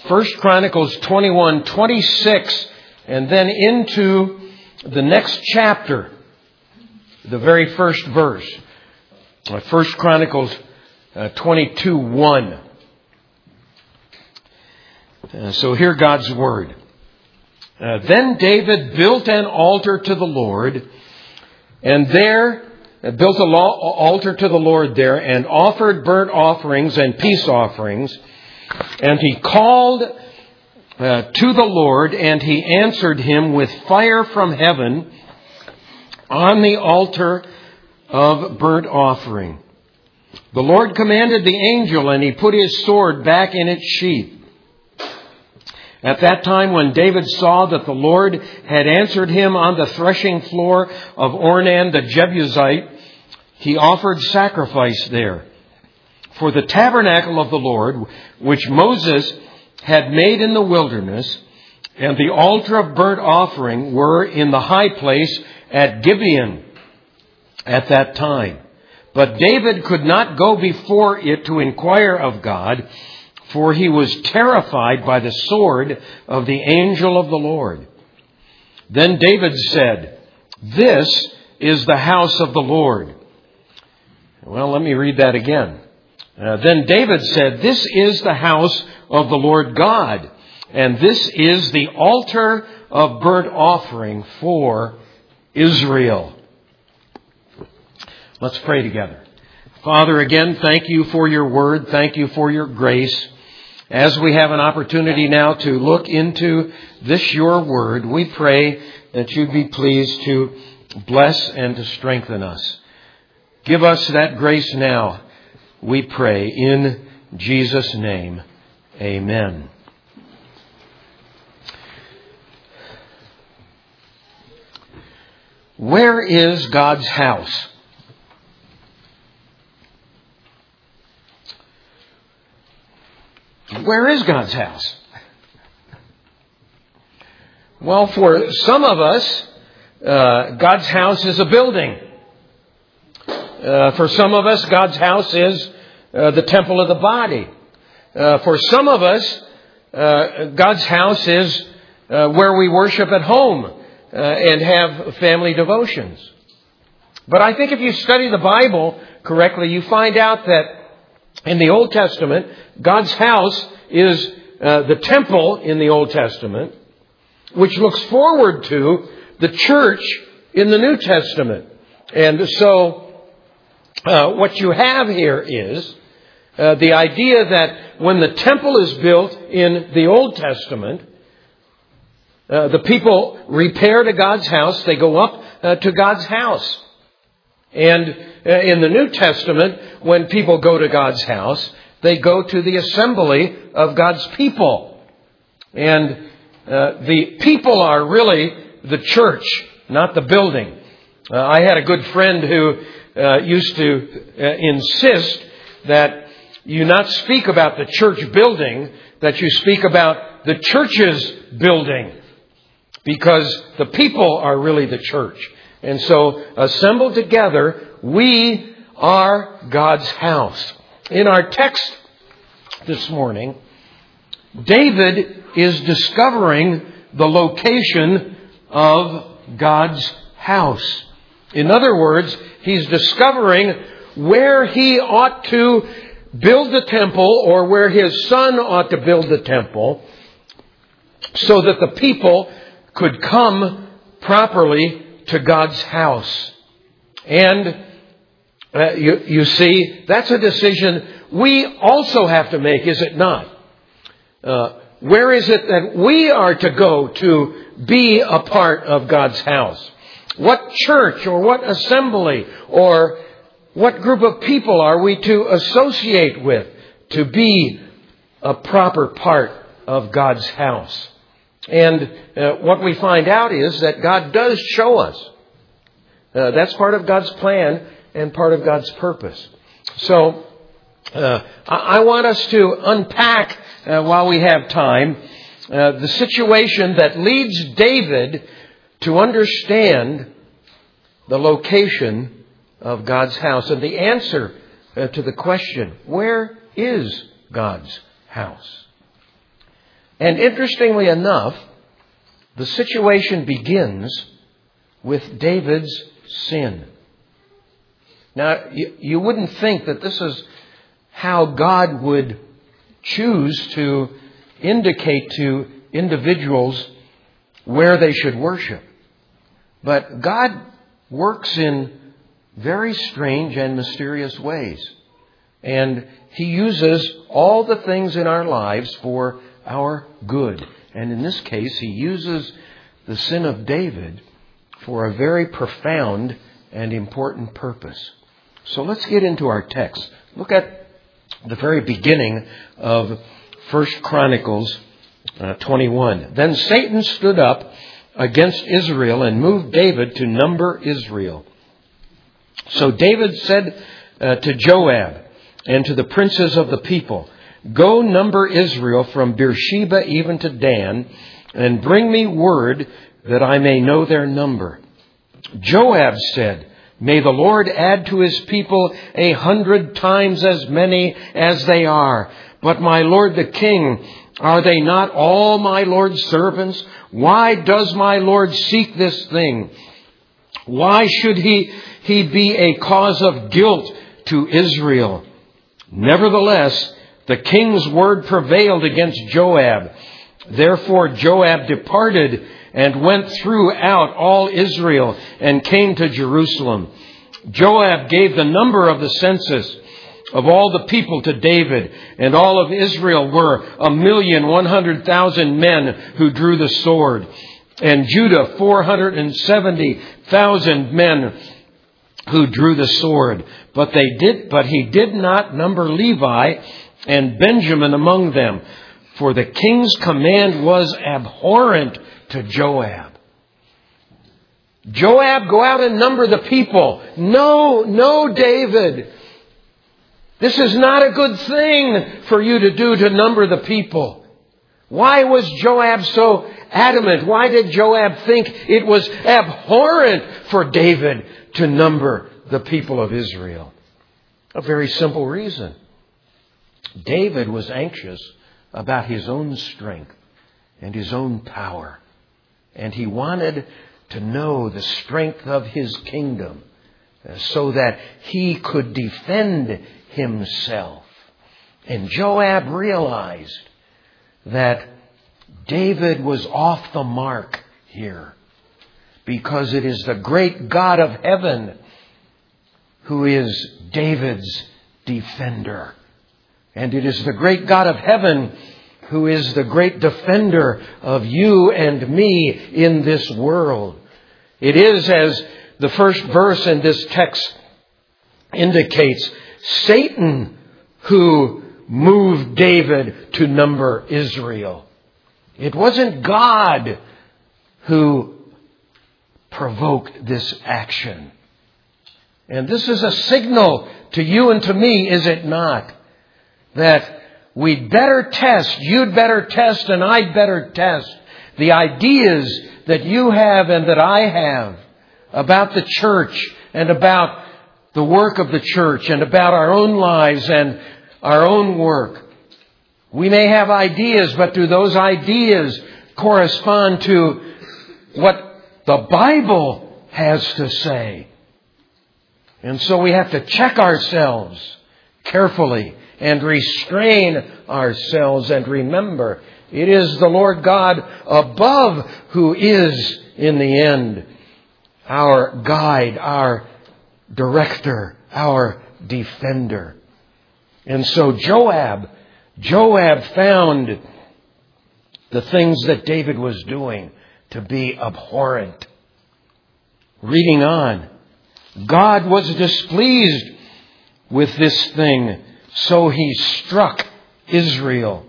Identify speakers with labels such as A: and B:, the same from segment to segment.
A: 1 Chronicles 21:26, and then into the next chapter, the very first verse. 1 Chronicles 22:1. So hear God's word. Then David built an altar to the Lord, and built an altar to the Lord there, and offered burnt offerings and peace offerings. And he called to the Lord, and he answered him with fire from heaven on the altar of burnt offering. The Lord commanded the angel, and he put his sword back in its sheath. At that time, when David saw that the Lord had answered him on the threshing floor of Ornan the Jebusite, he offered sacrifice there. For the tabernacle of the Lord, which Moses had made in the wilderness, and the altar of burnt offering were in the high place at Gibeon at that time. But David could not go before it to inquire of God, for he was terrified by the sword of the angel of the Lord. Then David said, "This is the house of the Lord." Well, let me read that again. Then David said, "This is the house of the Lord God, and this is the altar of burnt offering for Israel." Let's pray together. Father, again, thank you for your word. Thank you for your grace. As we have an opportunity now to look into this, your word, we pray that you'd be pleased to bless and to strengthen us. Give us that grace now, we pray, in Jesus' name. Amen. Where is God's house? Where is God's house? Well, for some of us, God's house is a building. For some of us, God's house is the temple of the body. For some of us, God's house is where we worship at home and have family devotions. But I think if you study the Bible correctly, you find out that in the Old Testament, God's house is the temple in the Old Testament, which looks forward to the church in the New Testament. And so what you have here is the idea that when the temple is built in the Old Testament, the people repair to God's house. They go up to God's house. And in the New Testament, when people go to God's house, they go to the assembly of God's people. And the people are really the church, not the building. I had a good friend who used to insist that you not speak about the church building, that you speak about the church's building, because the people are really the church. And so, assembled together, we are God's house. In our text this morning, David is discovering the location of God's house. In other words, he's discovering where he ought to build the temple, or where his son ought to build the temple, so that the people could come properly to God's house. And you see, that's a decision we also have to make, is it not? Where is it that we are to go to be a part of God's house? What church or what assembly or what group of people are we to associate with to be a proper part of God's house? And what we find out is that God does show us. That's part of God's plan and part of God's purpose. So I want us to unpack, while we have time, the situation that leads David to understand the location of God's house and the answer to the question, where is God's house? And interestingly enough, the situation begins with David's sin. Now, you wouldn't think that this is how God would choose to indicate to individuals where they should worship. But God works in very strange and mysterious ways. And He uses all the things in our lives for our good. And in this case, He uses the sin of David for a very profound and important purpose. So let's get into our text. Look at the very beginning of 1 Chronicles 21. Then Satan stood up against Israel and moved David to number Israel. So David said to Joab and to the princes of the people, "Go number Israel from Beersheba even to Dan, and bring me word that I may know their number." Joab said, "May the Lord add to His people 100 times as many as they are. But my lord the king, are they not all my lord's servants? Why does my lord seek this thing? Why should he be a cause of guilt to Israel?" Nevertheless, the king's word prevailed against Joab. Therefore Joab departed and went throughout all Israel and came to Jerusalem. Joab gave the number of the census of all the people to David, and all of Israel were 1,100,000 men who drew the sword, and Judah 470,000 men who drew the sword. But he did not number Levi and Benjamin among them, for the king's command was abhorrent to Joab. Joab, go out and number the people. No, David. This is not a good thing for you to do, to number the people. Why was Joab so adamant? Why did Joab think it was abhorrent for David to number the people of Israel? A very simple reason. David was anxious about his own strength and his own power. And he wanted to know the strength of his kingdom so that he could defend himself. And Joab realized that David was off the mark here, because it is the great God of heaven who is David's defender. And it is the great God of heaven who is the great defender of you and me in this world. It is, as the first verse in this text indicates, Satan who moved David to number Israel. It wasn't God who provoked this action. And this is a signal to you and to me, is it not? That we'd better test, you'd better test, and I'd better test the ideas that you have and that I have about the church and about the work of the church and about our own lives and our own work. We may have ideas, but do those ideas correspond to what the Bible has to say? And so we have to check ourselves carefully and restrain ourselves and remember it is the Lord God above who is, in the end, our guide, our director, our defender. And so Joab found the things that David was doing to be abhorrent. Reading on, God was displeased with this thing, so He struck Israel.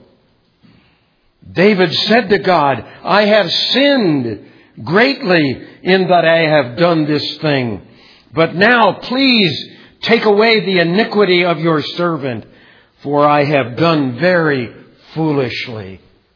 A: David said to God, I have sinned greatly in that I have done this thing. But now please take away the iniquity of your servant, for I have done very foolishly.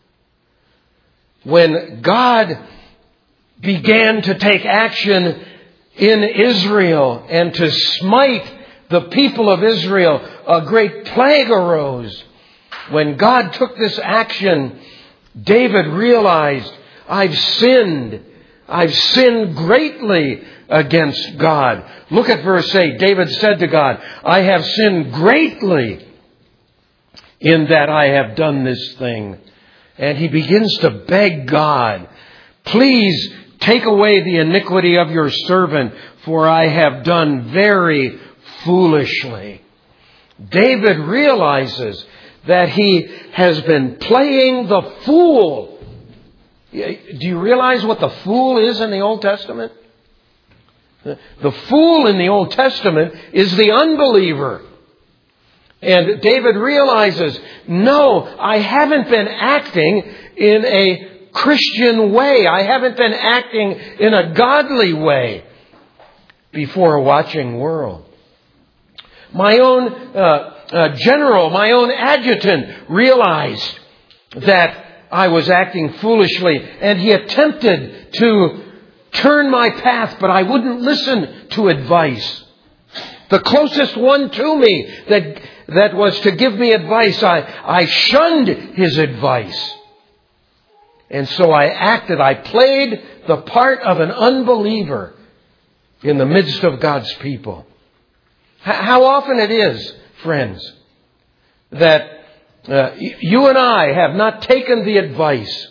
A: When God began to take action in Israel and to smite the people of Israel, a great plague arose. When God took this action, David realized, I've sinned. I've sinned greatly against God. Look at verse 8. David said to God, I have sinned greatly in that I have done this thing. And he begins to beg God, please take away the iniquity of your servant, for I have done very foolishly. David realizes that he has been playing the fool. Do you realize what the fool is in the Old Testament? The fool in the Old Testament is the unbeliever. And David realizes, no, I haven't been acting in a Christian way. I haven't been acting in a godly way before a watching world. My own general, my own adjutant realized that I was acting foolishly, and he attempted to turn my path, but I wouldn't listen to advice. The closest one to me that was to give me advice, I shunned his advice. And so I played the part of an unbeliever in the midst of God's people. How often it is, friends, that you and I have not taken the advice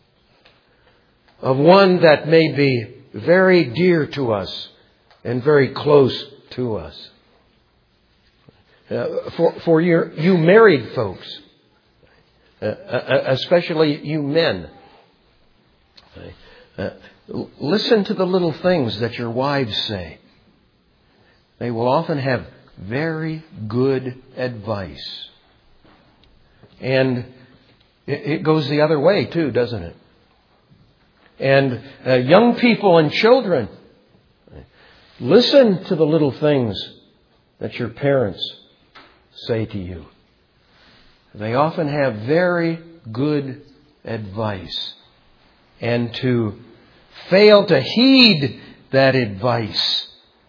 A: of one that may be very dear to us and very close to us. For you married folks, especially you men, listen to the little things that your wives say. They will often have very good advice. And it goes the other way too, doesn't it? And young people and children, listen to the little things that your parents say to you. They often have very good advice. And to fail to heed that advice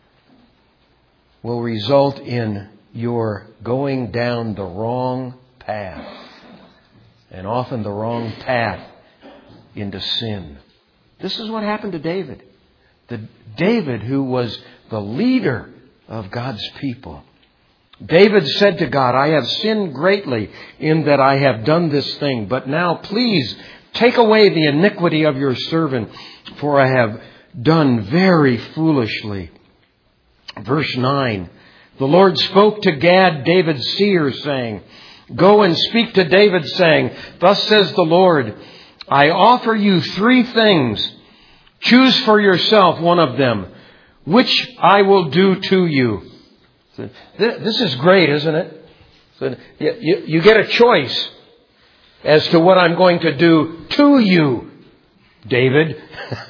A: will result in your going down the wrong path. And often the wrong path into sin. This is what happened to David. David, who was the leader of God's people. David said to God, I have sinned greatly in that I have done this thing. But now please take away the iniquity of your servant, for I have done very foolishly. Verse 9. The Lord spoke to Gad, David's seer, saying, Go and speak to David, saying, Thus says the Lord, I offer you 3 things. Choose for yourself one of them, which I will do to you. This is great, isn't it? You get a choice as to what I'm going to do to you, David.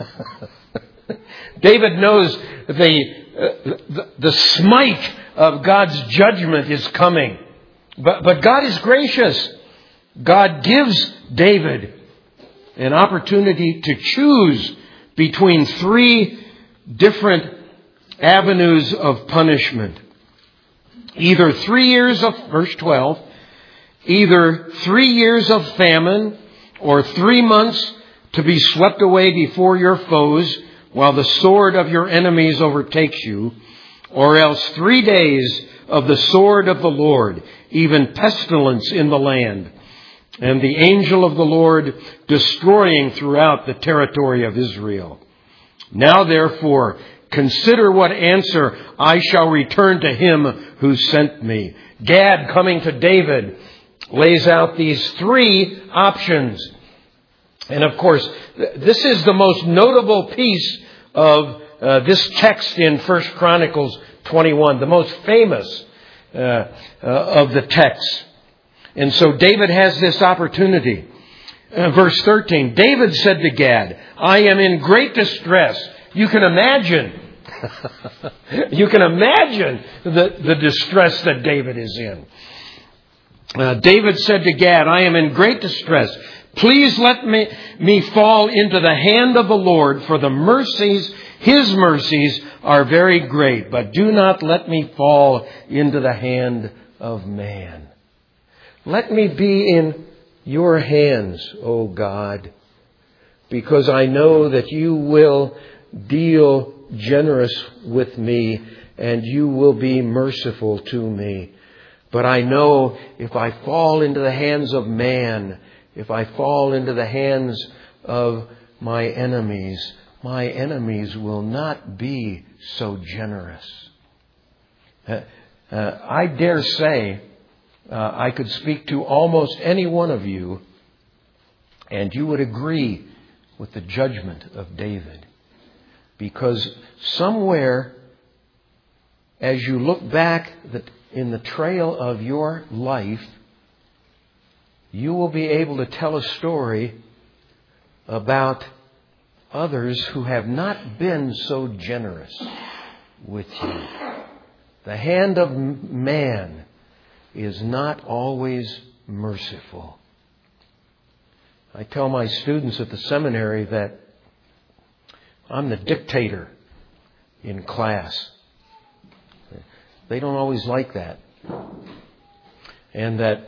A: David knows the smite of God's judgment is coming. But God is gracious. God gives David an opportunity to choose between 3 different avenues of punishment. Either 3 years of, verse 12, either 3 years of famine or 3 months to be swept away before your foes while the sword of your enemies overtakes you, or else 3 days of the sword of the Lord, even pestilence in the land, and the angel of the Lord destroying throughout the territory of Israel. Now therefore, consider what answer I shall return to him who sent me. Gad, coming to David, lays out these 3 options. And of course, this is the most notable piece of this text in 1 Chronicles 21, the most famous of the texts. And so David has this opportunity. Verse 13, David said to Gad, I am in great distress. You can imagine. You can imagine the distress that David is in. David said to Gad, I am in great distress. Please let me fall into the hand of the Lord, for the mercies, His mercies are very great. But do not let me fall into the hand of man. Let me be in your hands, O God, because I know that you will deal generous with me and you will be merciful to me. But I know if I fall into the hands of man, if I fall into the hands of my enemies will not be so generous. I dare say I could speak to almost any one of you and you would agree with the judgment of David. Because somewhere, as you look back in the trail of your life, you will be able to tell a story about others who have not been so generous with you. The hand of man is not always merciful. I tell my students at the seminary that I'm the dictator in class. They don't always like that. And that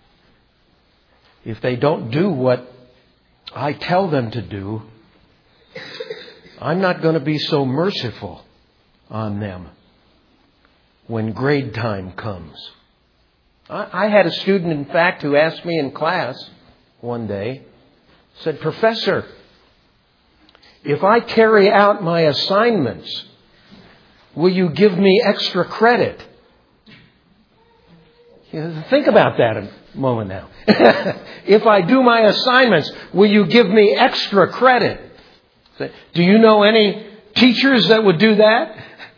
A: if they don't do what I tell them to do, I'm not going to be so merciful on them when grade time comes. I had a student, in fact, who asked me in class one day, said, "Professor, if I carry out my assignments, will you give me extra credit?" Think about that a moment now. If I do my assignments, will you give me extra credit? Do you know any teachers that would do that?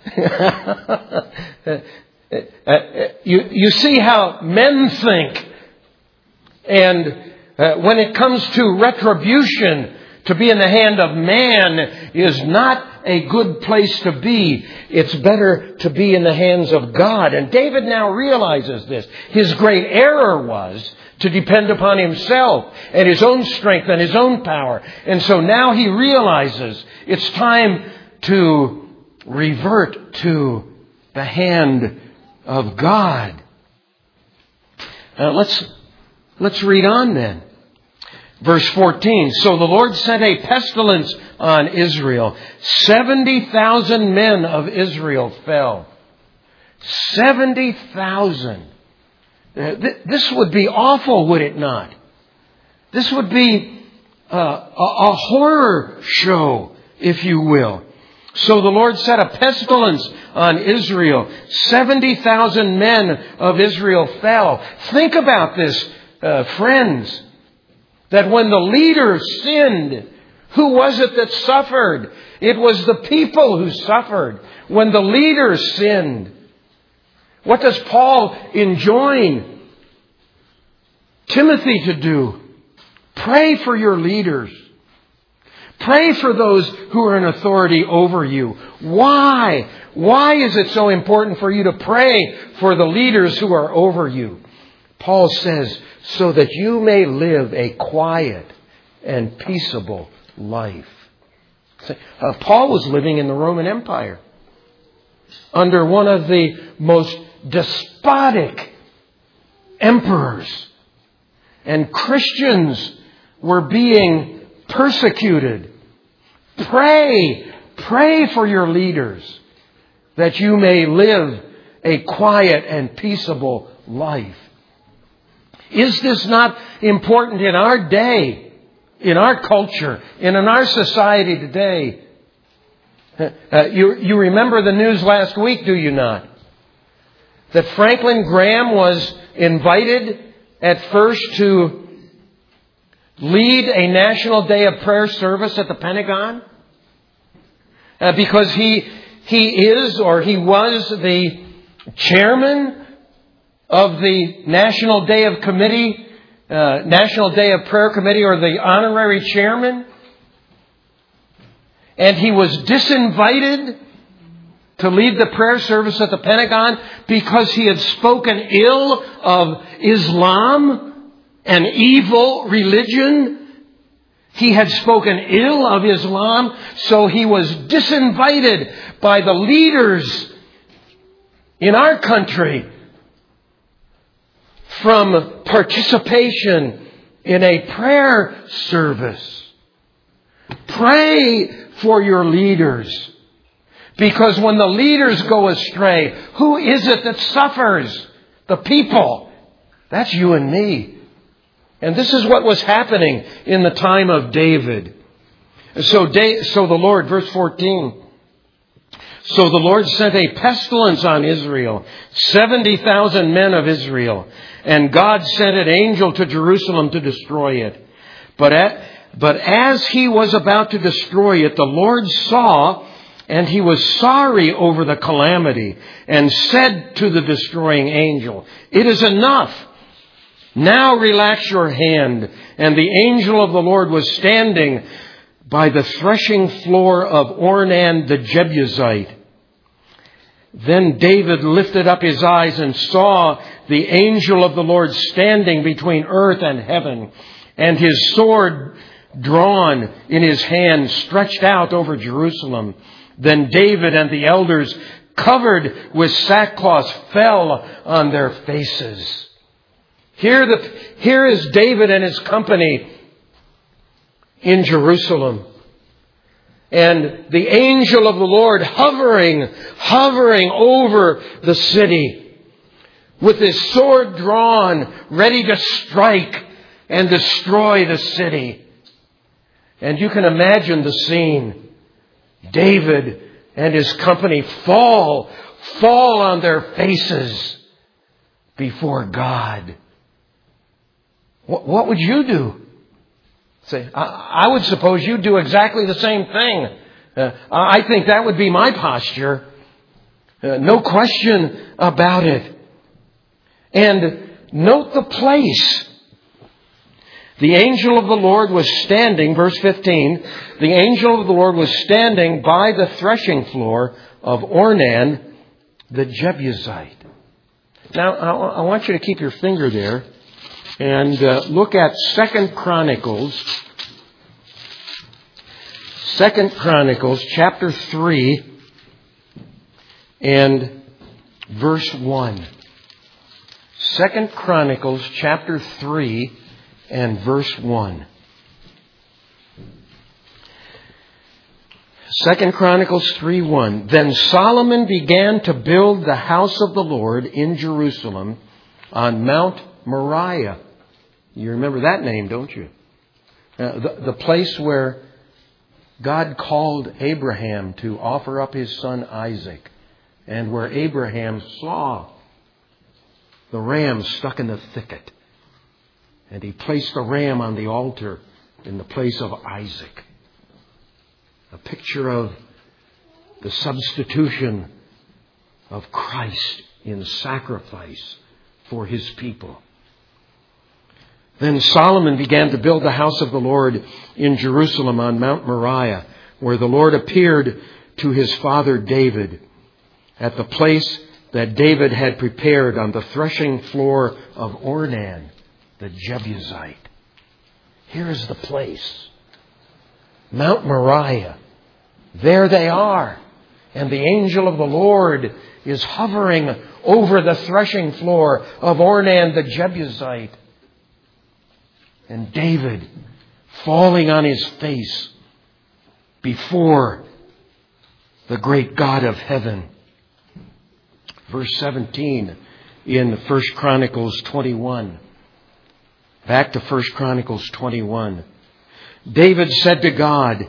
A: You see how men think. And when it comes to retribution, to be in the hand of man is not a good place to be. It's better to be in the hands of God. And David now realizes this. His great error was to depend upon himself and his own strength and his own power. And so now he realizes it's time to revert to the hand of God. Let's read on then. Verse 14, so the Lord sent a pestilence on Israel. 70,000 men of Israel fell. 70,000. This would be awful, would it not? This would be a horror show, if you will. So the Lord set a pestilence on Israel. 70,000 men of Israel fell. Think about this, friends. That when the leaders sinned, who was it that suffered? It was the people who suffered when the leaders sinned. What does Paul enjoin Timothy to do? Pray for your leaders. Pray for those who are in authority over you. Why? Why is it so important for you to pray for the leaders who are over you? Paul says, so that you may live a quiet and peaceable life. Paul was living in the Roman Empire under one of the most despotic emperors. And Christians were being persecuted. Pray for your leaders that you may live a quiet and peaceable life. Is this not important in our day, in our culture, and in our society today? You remember the news last week, do you not? That Franklin Graham was invited at first to lead a National Day of Prayer service at the Pentagon because he is or he was the chairman of the National Day of Prayer Committee, or the honorary chairman. And he was disinvited to lead the prayer service at the Pentagon because he had spoken ill of Islam, an evil religion. He had spoken ill of Islam, so he was disinvited by the leaders in our country from participation in a prayer service. Pray for your leaders. Because when the leaders go astray, who is it that suffers? The people. That's you and me. And this is what was happening in the time of David. So the Lord, verse 14. So the Lord sent a pestilence on Israel, 70,000 men of Israel. And God sent an angel to Jerusalem to destroy it. But as he was about to destroy it, the Lord saw, and he was sorry over the calamity, and said to the destroying angel, "It is enough. Now relax your hand." And the angel of the Lord was standing by the threshing floor of Ornan the Jebusite. Then David lifted up his eyes and saw the angel of the Lord standing between earth and heaven, and his sword drawn in his hand, stretched out over Jerusalem. Then David and the elders, covered with sackcloth, fell on their faces. Here is David and his company in Jerusalem. And the angel of the Lord hovering over the city, with his sword drawn, ready to strike and destroy the city. And you can imagine the scene. David and his company fall on their faces before God. What would you do? Say, I would suppose you'd do exactly the same thing. I think that would be my posture. No question about it. And note the place. The angel of the Lord was standing, verse 15, the angel of the Lord was standing by the threshing floor of Ornan the Jebusite. Now, I want you to keep your finger there and look at 2 Chronicles chapter 3 and verse 1. 2 Chronicles chapter 3 and verse 1. 2 Chronicles 3:1. Then Solomon began to build the house of the Lord in Jerusalem on Mount Moriah. You remember that name, don't you? The place where God called Abraham to offer up his son Isaac, and where Abraham saw the ram stuck in the thicket. And he placed the ram on the altar in the place of Isaac. A picture of the substitution of Christ in sacrifice for his people. Then Solomon began to build the house of the Lord in Jerusalem on Mount Moriah, where the Lord appeared to his father David, at the place that David had prepared on the threshing floor of Ornan the Jebusite. Here is the place. Mount Moriah. There they are. And the angel of the Lord is hovering over the threshing floor of Ornan the Jebusite. And David falling on his face before the great God of heaven. Verse 17 in 1 Chronicles 21. Back to 1 Chronicles 21. David said to God,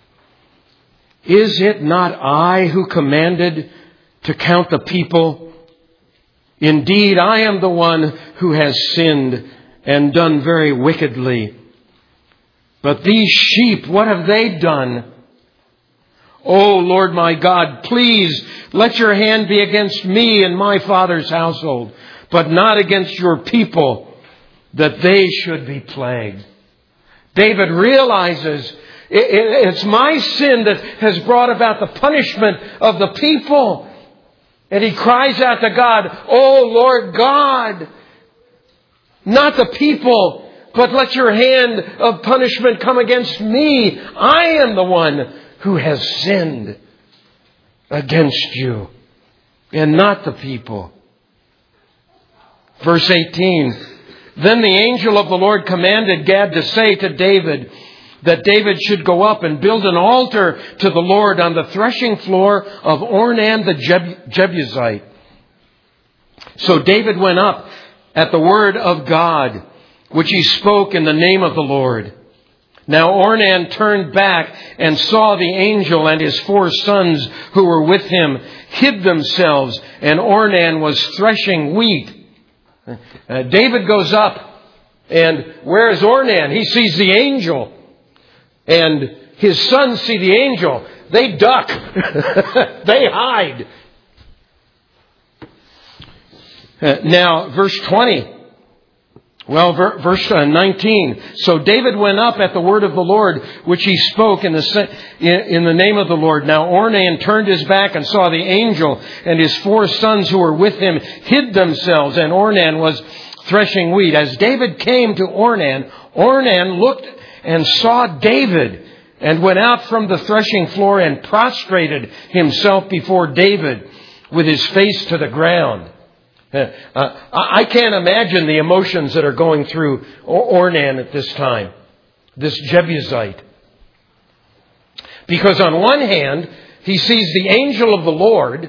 A: "Is it not I who commanded to count the people? Indeed, I am the one who has sinned and done very wickedly. But these sheep, what have they done? O Lord my God, please let your hand be against me and my father's household, but not against your people, that they should be plagued." David realizes it's my sin that has brought about the punishment of the people. And he cries out to God, "Oh Lord God, not the people, but let your hand of punishment come against me. I am the one who has sinned against you, and not the people." Verse 18. Then the angel of the Lord commanded Gad to say to David that David should go up and build an altar to the Lord on the threshing floor of Ornan the Jebusite. So David went up at the word of God, which he spoke in the name of the Lord. Now Ornan turned back and saw the angel and his 4 sons who were with him hid themselves, and Ornan was threshing wheat. David goes up, and where is Ornan? He sees the angel. And his sons see the angel. They duck. They hide. Now, verse 20. Well, verse 19. So David went up at the word of the Lord, which he spoke in the name of the Lord. Now Ornan turned his back and saw the angel, and his 4 sons who were with him hid themselves, and Ornan was threshing wheat. As David came to Ornan, Ornan looked and saw David, and went out from the threshing floor and prostrated himself before David with his face to the ground. I can't imagine the emotions that are going through Ornan at this time, this Jebusite. Because on one hand, he sees the angel of the Lord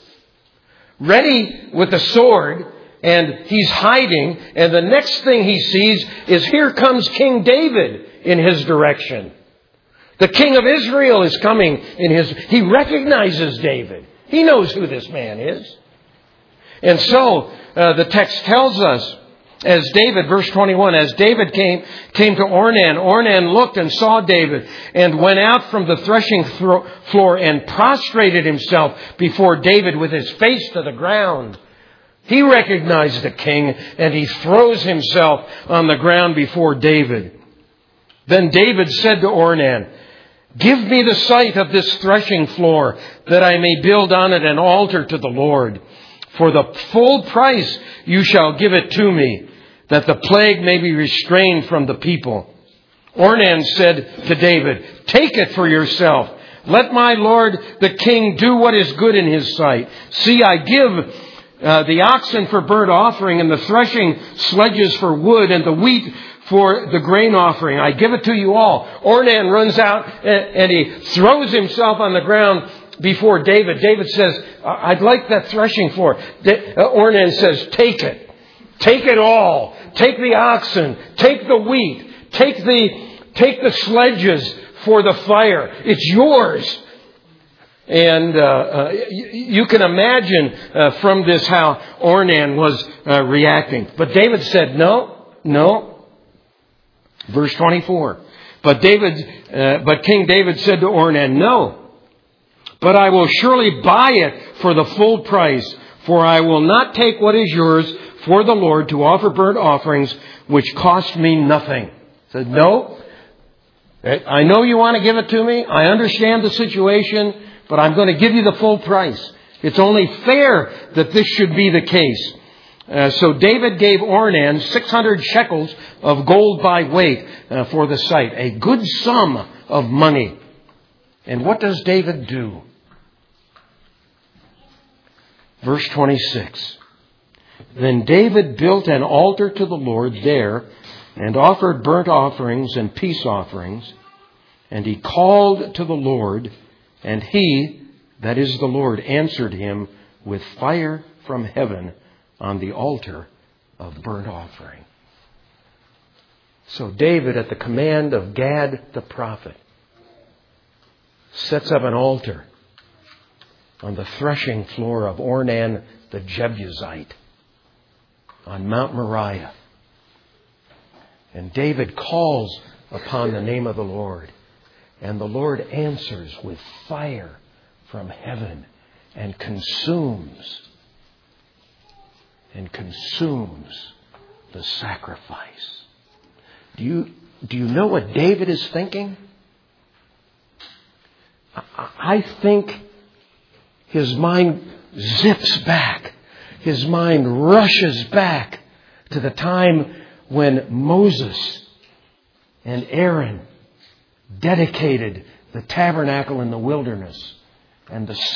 A: ready with a sword, and he's hiding, and the next thing he sees is here comes King David in his direction. The king of Israel is coming he recognizes David. He knows who this man is. And so, the text tells us, as David, verse 21, as David came to Ornan, Ornan looked and saw David and went out from the threshing floor and prostrated himself before David with his face to the ground. He recognized the king, and he throws himself on the ground before David. Then David said to Ornan, "Give me the site of this threshing floor, that I may build on it an altar to the Lord. For the full price you shall give it to me, that the plague may be restrained from the people." Ornan said to David, "Take it for yourself. Let my lord the king do what is good in his sight. See, I give the oxen for burnt offering, and the threshing sledges for wood, and the wheat for the grain offering. I give it to you all." Ornan runs out and he throws himself on the ground before David. David says, "I'd like that threshing floor." Ornan says, "Take it. Take it all. Take the oxen. Take the wheat. Take the sledges for the fire. It's yours." And you can imagine from this how Ornan was reacting. But David said, no. Verse 24. But King David said to Ornan, "No, but I will surely buy it for the full price, for I will not take what is yours for the Lord to offer burnt offerings, which cost me nothing." He said, "No, I know you want to give it to me. I understand the situation, but I'm going to give you the full price. It's only fair that this should be the case." So David gave Ornan 600 shekels of gold by weight for the site, a good sum of money. And what does David do? Verse 26. Then David built an altar to the Lord there and offered burnt offerings and peace offerings. And he called to the Lord, and he, that is the Lord, answered him with fire from heaven on the altar of burnt offering. So David, at the command of Gad the prophet, sets up an altar on the threshing floor of Ornan the Jebusite on Mount Moriah. And David calls upon the name of the Lord. And the Lord answers with fire from heaven and consumes the sacrifice. Do you know what David is thinking? I think his mind zips back. His mind rushes back to the time when Moses and Aaron dedicated the tabernacle in the wilderness, and the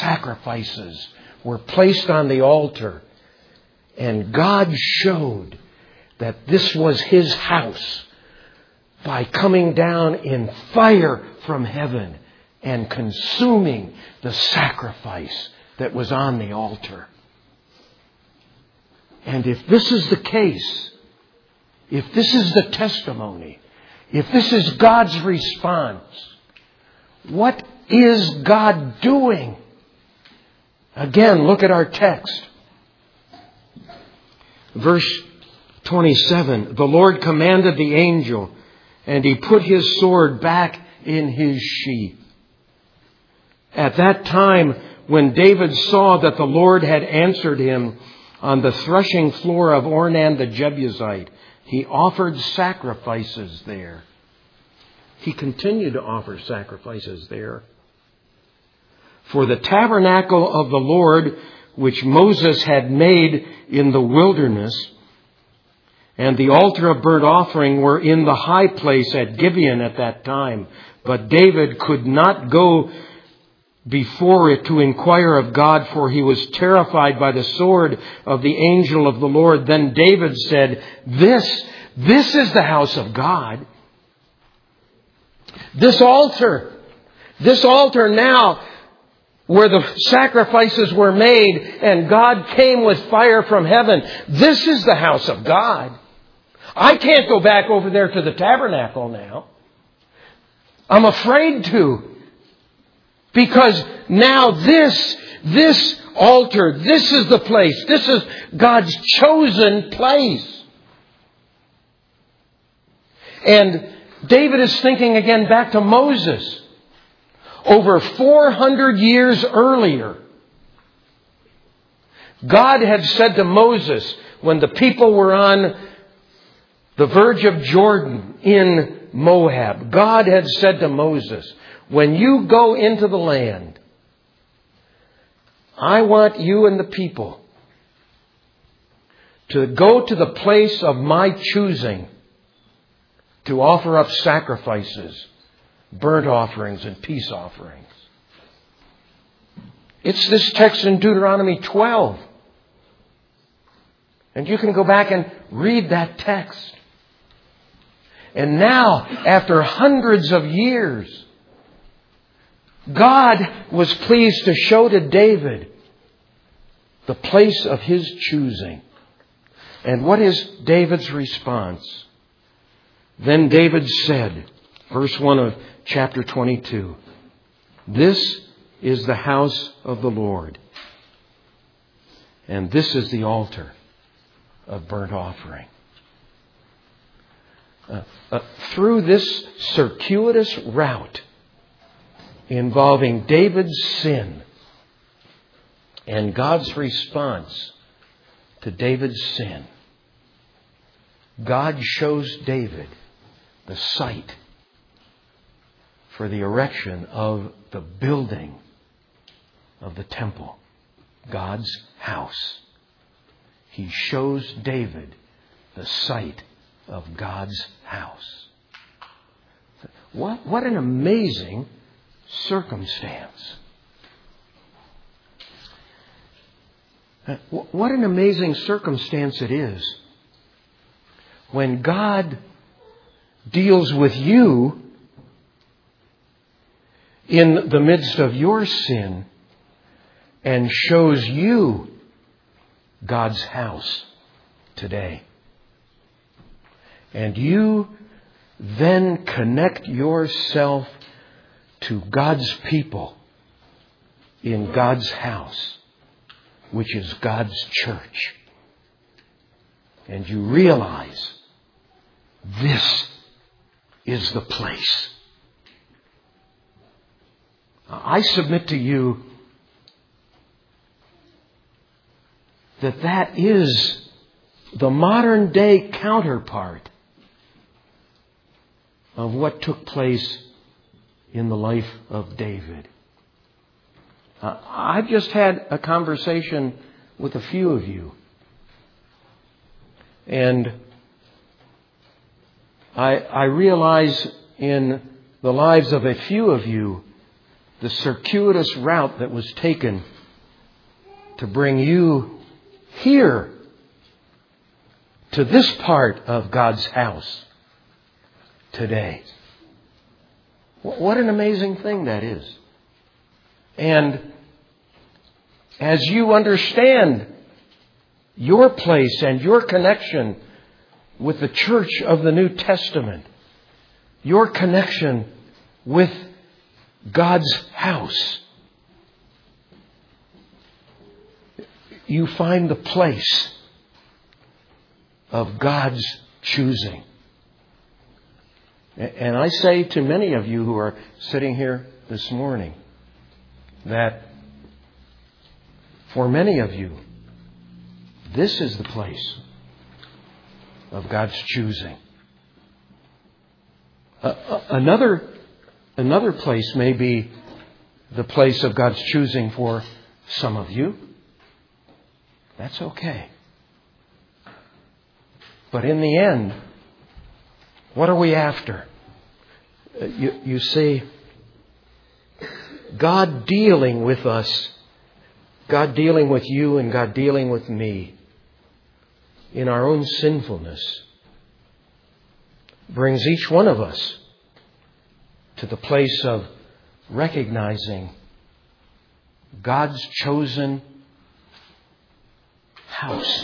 A: sacrifices were placed on the altar. And God showed that this was His house by coming down in fire from heaven and consuming the sacrifice that was on the altar. And if this is the case, if this is the testimony, if this is God's response, what is God doing? Again, look at our text. Verse 27, the Lord commanded the angel, and he put his sword back in his sheath. At that time, when David saw that the Lord had answered him on the threshing floor of Ornan the Jebusite, he offered sacrifices there. He continued to offer sacrifices there. For the tabernacle of the Lord, which Moses had made in the wilderness, and the altar of burnt offering were in the high place at Gibeon at that time. But David could not go before it to inquire of God, for he was terrified by the sword of the angel of the Lord. Then David said, This is the house of God. This altar now, where the sacrifices were made and God came with fire from heaven, this is the house of God. I can't go back over there to the tabernacle now. I'm afraid to. Because now this altar, this is the place. This is God's chosen place. And David is thinking again back to Moses. Over 400 years earlier, God had said to Moses, when the people were on the verge of Jordan in Moab, God had said to Moses, when you go into the land, I want you and the people to go to the place of my choosing to offer up sacrifices, burnt offerings, and peace offerings. It's this text in Deuteronomy 12. And you can go back and read that text. And now, after hundreds of years, God was pleased to show to David the place of his choosing. And what is David's response? Then David said, verse 1 of chapter 22, this is the house of the Lord, and this is the altar of burnt offering. Through this circuitous route involving David's sin and God's response to David's sin, God shows David the site for the erection of the building of the temple, God's house. He shows David the site of God's house. What an amazing circumstance. What an amazing circumstance it is when God deals with you in the midst of your sin and shows you God's house today. And you then connect yourself to God's people in God's house, which is God's church. And you realize this is the place. I submit to you that that is the modern day counterpart of what took place in the life of David. I've just had a conversation with a few of you. And I realize in the lives of a few of you the circuitous route that was taken to bring you here to this part of God's house today. What an amazing thing that is. And as you understand your place and your connection with the church of the New Testament, your connection with God's house, you find the place of God's choosing. And I say to many of you who are sitting here this morning that for many of you, this is the place of God's choosing. Another place may be the place of God's choosing for some of you. That's okay. But in the end, what are we after? You see, God dealing with us, God dealing with you and God dealing with me in our own sinfulness brings each one of us to the place of recognizing God's chosen house,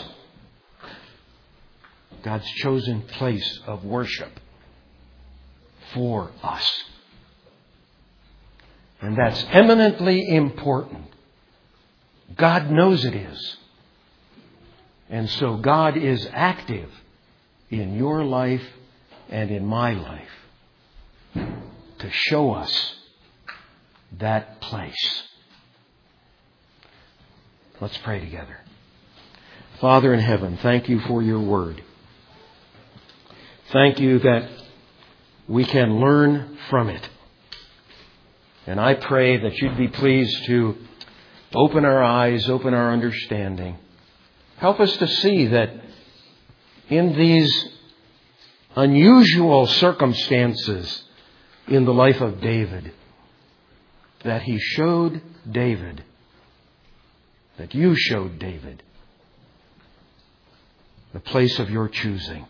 A: God's chosen place of worship for us. And that's eminently important. God knows it is. And so God is active in your life and in my life to show us that place. Let's pray together. Father in heaven, thank you for your word. Thank you that we can learn from it. And I pray that you'd be pleased to open our eyes, open our understanding. Help us to see that in these unusual circumstances in the life of David, that he showed David, that you showed David, the place of your choosing.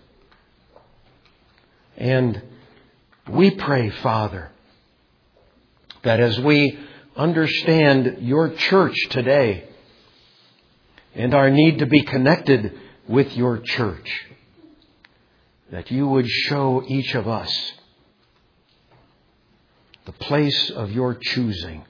A: And we pray, Father, that as we understand your church today and our need to be connected with your church, that you would show each of us the place of your choosing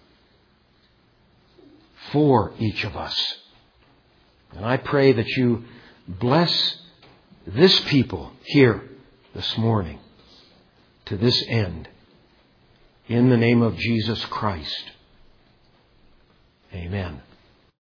A: for each of us. And I pray that you bless this people here this morning to this end. In the name of Jesus Christ. Amen.